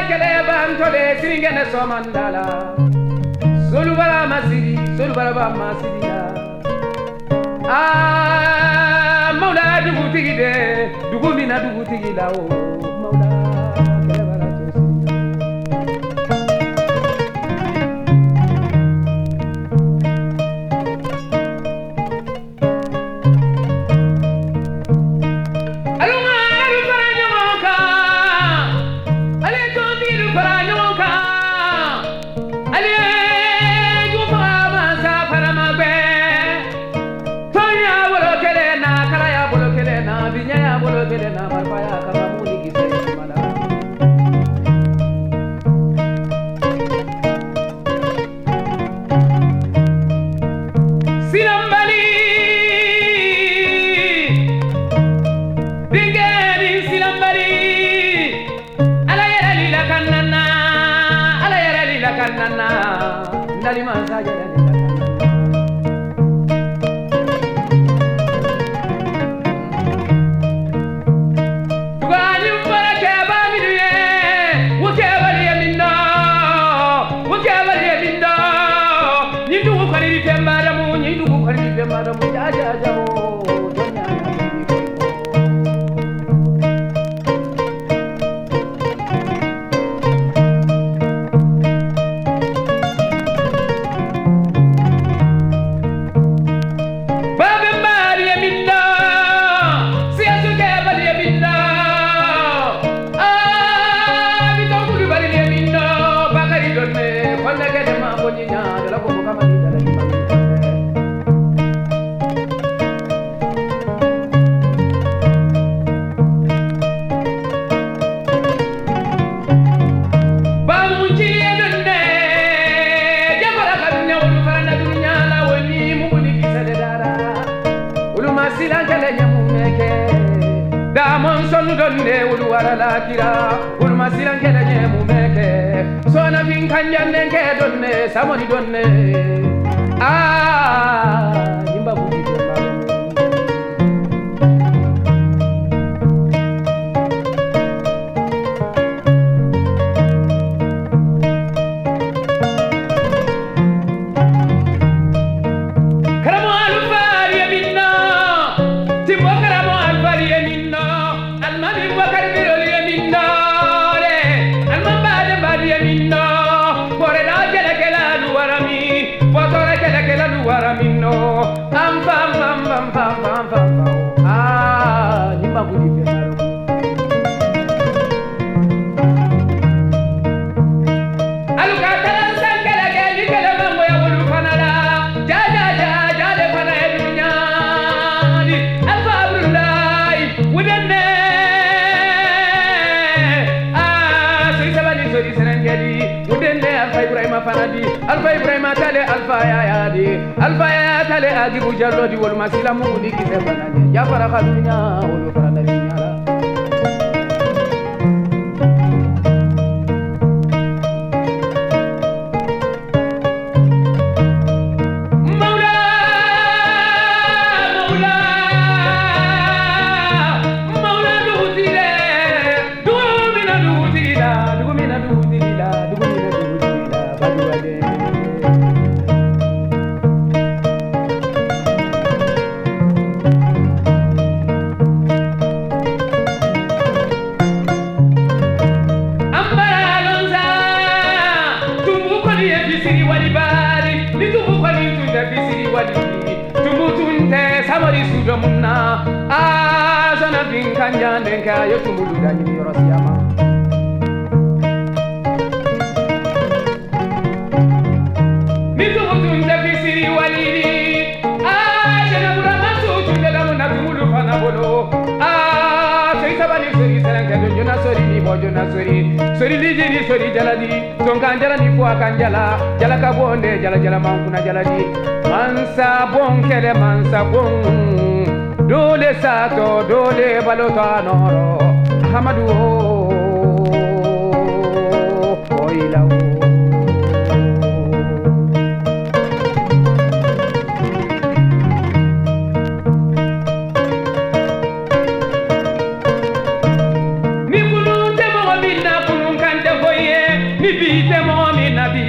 kele bantole siringene somandala solubara masiri solubara ba masiriya maula dugutigi de dugumina dugutigi la o maula kele barato Samoni donne nimba budi karamo alfari minna timbo karamo alfari minna almami wakar biroli minna le almamba badi minna Waramino, am pam pam pam pam pam pam. Nimba budi femaro. Aluka talan sankala ke nikala mambo ya bulu fanala. Ja de fana edunya. Alfa Abdullahi wudenne. Sori senangeli wudenne Alfa Ibrahim fanadi. Alfa Ibrahim tale Alfa ya tale ajibu jallo di wol masila mu ni kise banane ya fara khadunya wol fara nabinya la Munna azana bin kanjande ka yotumulu dani yorosiyama mitubutun tafisiri walidi ajana burama sutunde damuna tumulu fana bolo sori sabani sori saranka jona sori ni bojona sori lijini sori jaladi tonkan jalani fo kanjala jala kabonde jala mankuna jaladi mansa bon kele mansa bon dole sato dole balota noro Ahmadu oilawo ni kunun te mo binna kunun kante boy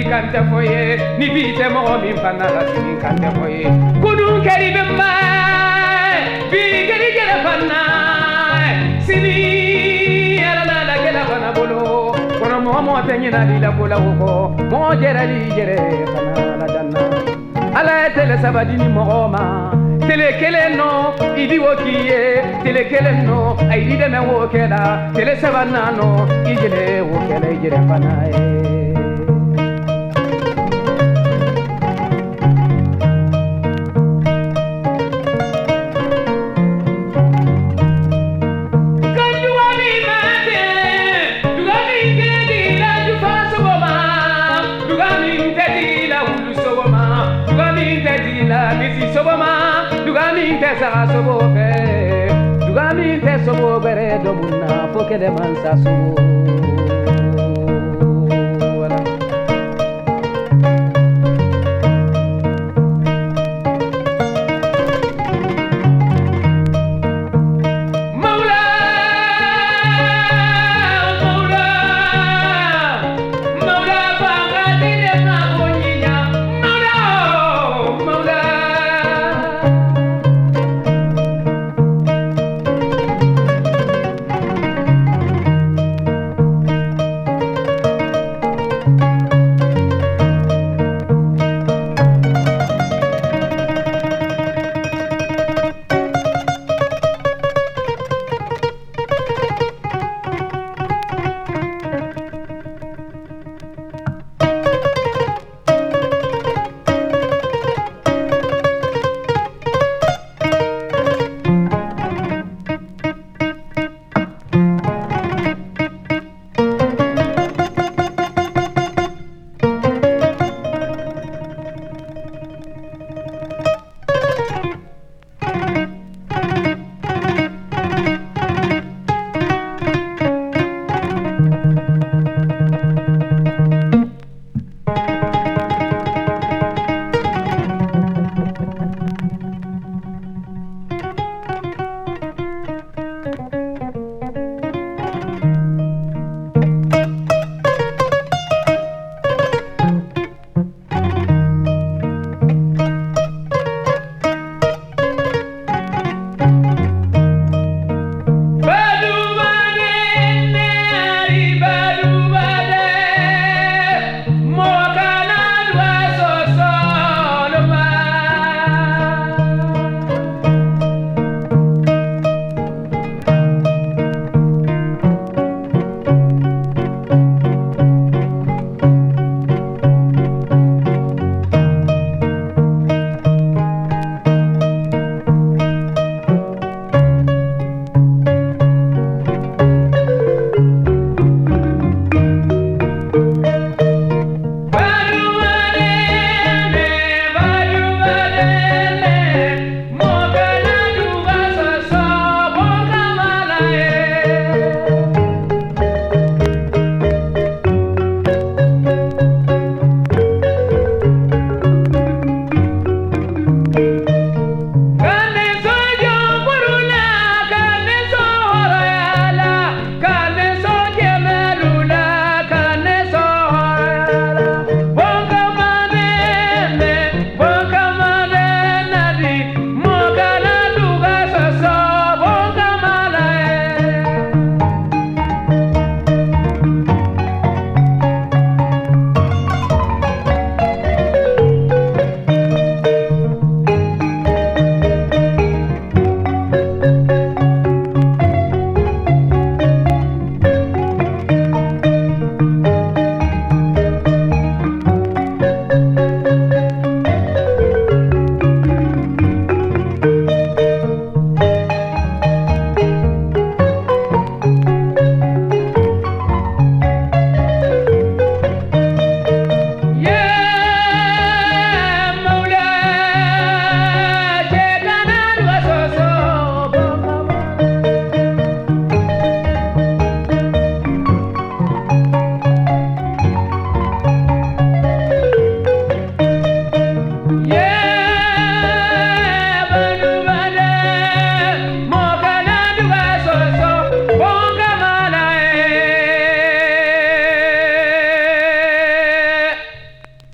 kan tɛ fɔ ye ni bi tɛ mɔgɔ min fana la sini kan tɛ fɔ ye kunun kɛli bɛ ma bi kɛli kɛlɛ fana sini ala la la kɛlɛ fana bolo kono mɔgɔ tɛ ɲinali la ko la o kɔ mɔgɔ jɛrɛli yɛrɛ fana la danna ala ye tele saba di ni mɔgɔ ma tele kelen nɔ i bi wo k'i ye tele kelen nɔ a yi dɛmɛ wo kɛla tele saba nanɔ i jɛlɛ wo kɛla i jɛrɛ fana ye saga sobo fɛ duga min tɛ sobo bɛrɛ dɔ mun na fo kɛlɛ mansa sobo